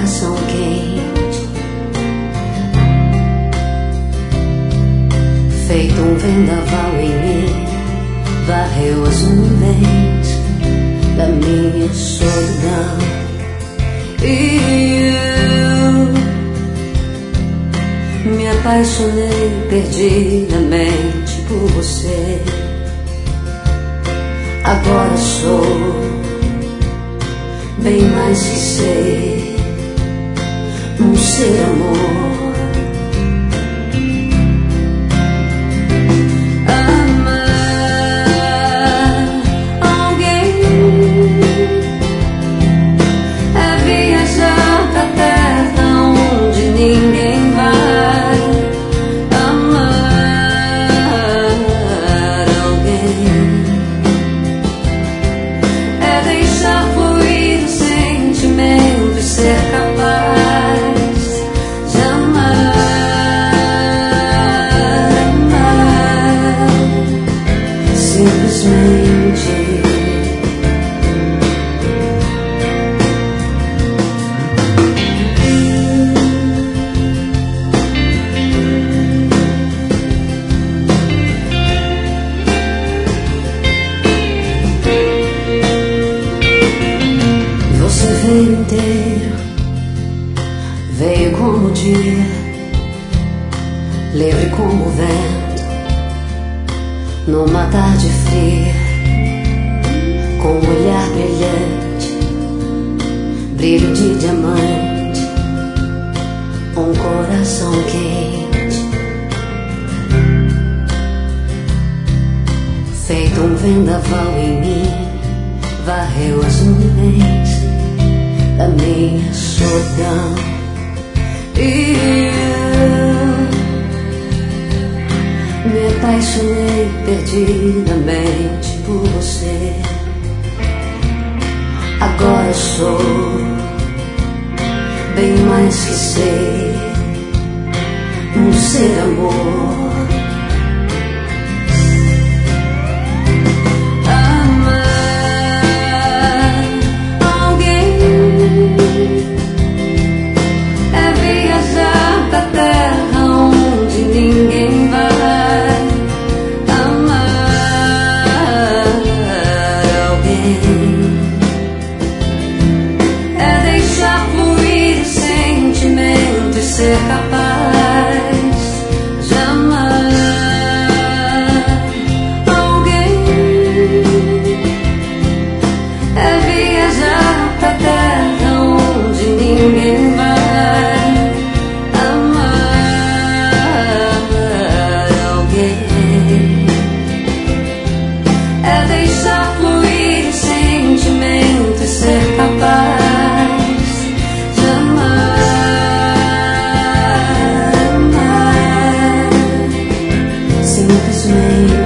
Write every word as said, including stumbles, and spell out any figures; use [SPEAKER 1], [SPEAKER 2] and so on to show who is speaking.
[SPEAKER 1] coração quente, feito um vendaval em mim, varreu as nuvens da minha solidão. E eu me apaixonei perdidamente por você. Agora sou bem mais que ser um ser amor. Inteiro veio como o dia, livre como o vento, numa tarde fria, com um olhar brilhante, brilho de diamante, um coração quente, feito um vendaval em mim, varreu as nuvens da minha solidão. E eu me apaixonei perdidamente por você. Agora sou bem mais que ser um ser amor. Ser capaz de amar alguém é viajar pra terra onde ninguém vai. Amar alguém é deixar fluir o sentimento e ser capaz de amar. Simplesmente